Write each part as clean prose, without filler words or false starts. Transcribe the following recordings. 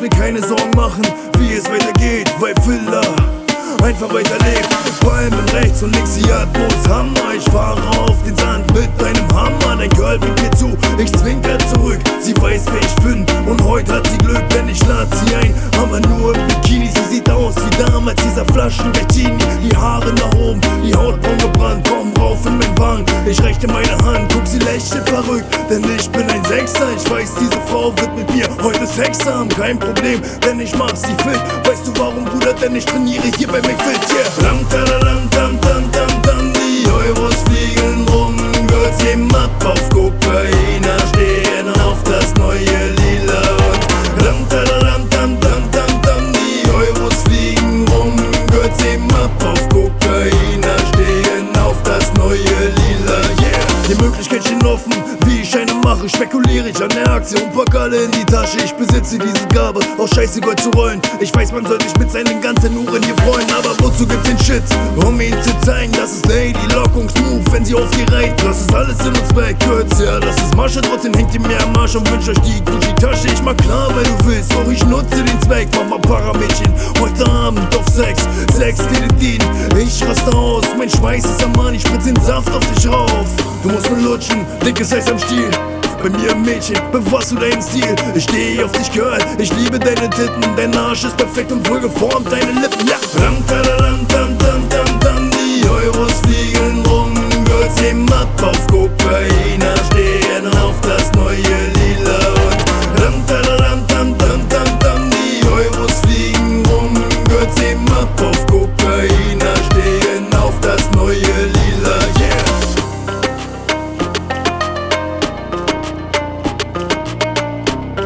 mir keine Sorgen machen, wie es weitergeht, weil Villa einfach weiterlebt. Palmen rechts und links, die Atmos Hammer. Ich fahre auf den Sand mit einem Hammer. Dein Girl winkt mir zu, ich zwinker zurück. Sie weiß, wer ich bin und heute hat sie Glück, denn ich lad sie ein. Aber nur im Bikini, sie sieht aus wie damals dieser Flaschen-Bettini. Die Haare nach oben, die Haut braun gebrannt. Komm rauf in mein Wagen, ich reichte meine Hand. Guck, sie lächelt verrückt, denn ich bin ein Sechser. Ich weiß, diese Frau wird mit mir heute Sex haben. Kein Problem, denn ich mach sie fit. Weißt du warum, Bruder? Denn ich trainiere hier bei McFit, yeah. Lam, tadalam, tam, tam, tam, tam. Die Euros fliegen rum, Girls geben ab auf Kokaina, stehen auf das neue Lila. Und lam, tadalam, tam, tam, tam, tam. Die Euros fliegen rum, Girls geben ab auf Kokaina, stehen auf das neue Lila, yeah. Die Möglichkeit steht offen, wie ich eine mache, spekuliere ich an der Aktie und pack alle in die Tasche. Ich besitze diese Gabe, aus Scheiße Gold zu rollen. Ich weiß, man soll sich mit seinen ganzen Uhren hier freuen, aber wozu gibt's den Shit? Um ihn zu zeigen, das ist Lady Lockungsmove, wenn sie auf die reitet. Das ist alles in uns wegkürzt, ja, das ist Masche. Trotzdem hängt ihr mir am Arsch und wünscht euch die Gucci-Tasche. Ich mach klar, weil du willst, doch ich nutze den Zweck. Mama Paramädchen, heute Abend auf Sex, Sex, Teledin. Ich raste aus, mein Schweiß ist am Mann, ich spritz den Saft auf dich rauf. Du musst nur lutschen, dickes Eis am Stiel. Bei mir Mädchen, bewahrst du deinen Stil. Ich stehe auf dich, Girl, ich liebe deine Titten. Dein Arsch ist perfekt und wohl geformt, deine Lippen, ja. Ram, tadaram, tam, tam, tam, tam. Die Euros fliegen rum, Girls geben ab auf Kokaina, stehen auf das neue Lila. Und ram, tadaram, tam, tam, tam, tam. Die Euros fliegen rum, Girls geben ab auf Kokaina, stehen auf das neue Lila, yeah.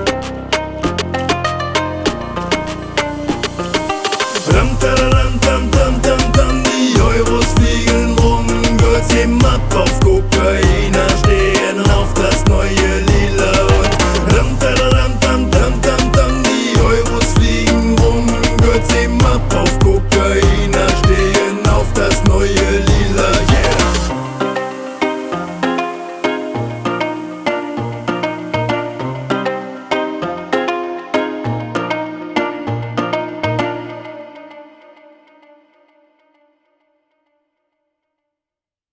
Ram, tararam, tam, tam.